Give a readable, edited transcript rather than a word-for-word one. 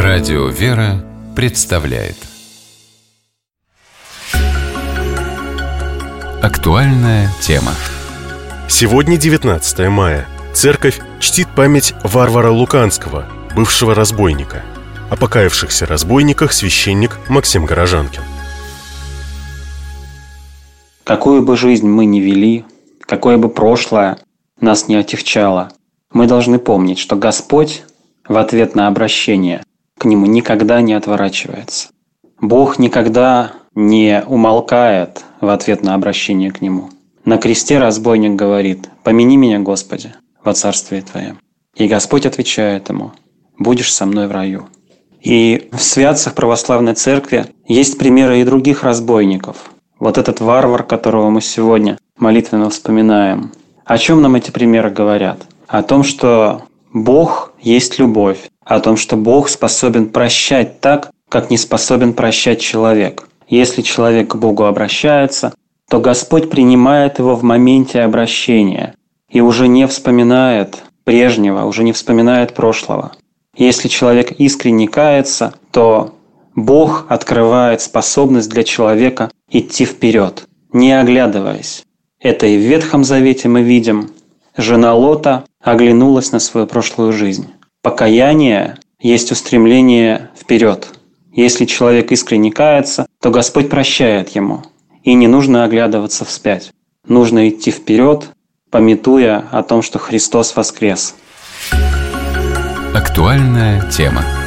Радио «Вера» представляет актуальная тема. Сегодня 19 мая. Церковь чтит память Варвара Луканского, бывшего разбойника. О покаявшихся разбойниках священник Максим Горожанкин. Какую бы жизнь мы ни вели, какое бы прошлое нас не отягчало, мы должны помнить, что Господь в ответ на обращение к Нему никогда не отворачивается. Бог никогда не умолкает в ответ на обращение к Нему. На кресте разбойник говорит: «Помяни меня, Господи, во царствие Твоем». И Господь отвечает ему: «Будешь со мной в раю». И в святцах православной церкви есть примеры и других разбойников. Вот этот варвар, которого мы сегодня молитвенно вспоминаем. О чем нам эти примеры говорят? О том, что Бог есть любовь, о том, что Бог способен прощать так, как не способен прощать человек. Если человек к Богу обращается, то Господь принимает его в моменте обращения и уже не вспоминает прежнего, уже не вспоминает прошлого. Если человек искренне кается, то Бог открывает способность для человека идти вперед, не оглядываясь. Это и в Ветхом Завете мы видим. Жена Лота оглянулась на свою прошлую жизнь. Покаяние есть устремление вперед. Если человек искренне кается, то Господь прощает ему. И не нужно оглядываться вспять. Нужно идти вперед, памятуя о том, что Христос воскрес. Актуальная тема.